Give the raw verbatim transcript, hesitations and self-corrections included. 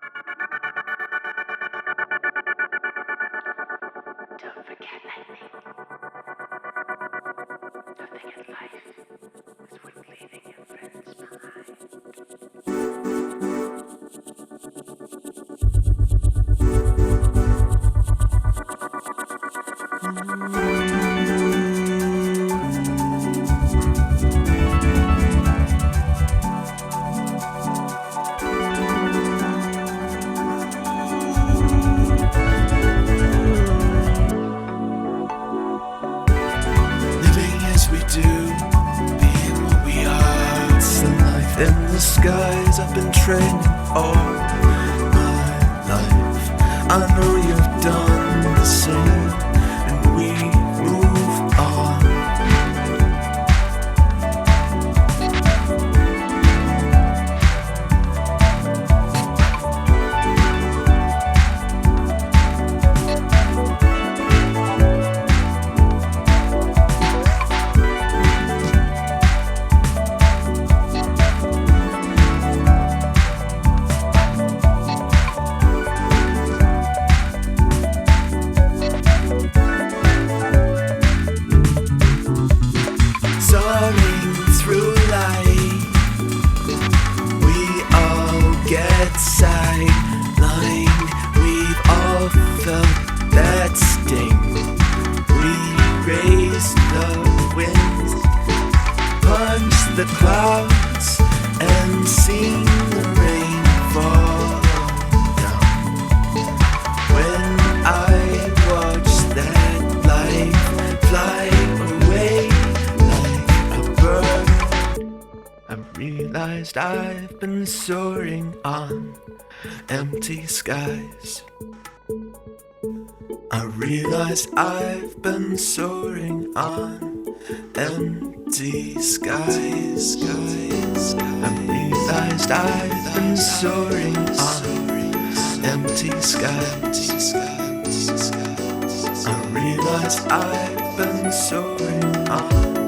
Don't forget, I think, nothing in life is worth leaving your friends Living as we do, being what we are. It's the life in the skies. I've been training all my life. I know you've done the same, and we move on. Soaring through life, we all get sidelined. We've all felt that sting. We raise the winds, punch the clouds, and sing the rain fall down. When I watch that life fly away like a bird, I realized I've been soaring on empty skies. I realized I've been soaring on empty skies. skies. I realized I've been soaring on empty skies. I realized I've been soaring on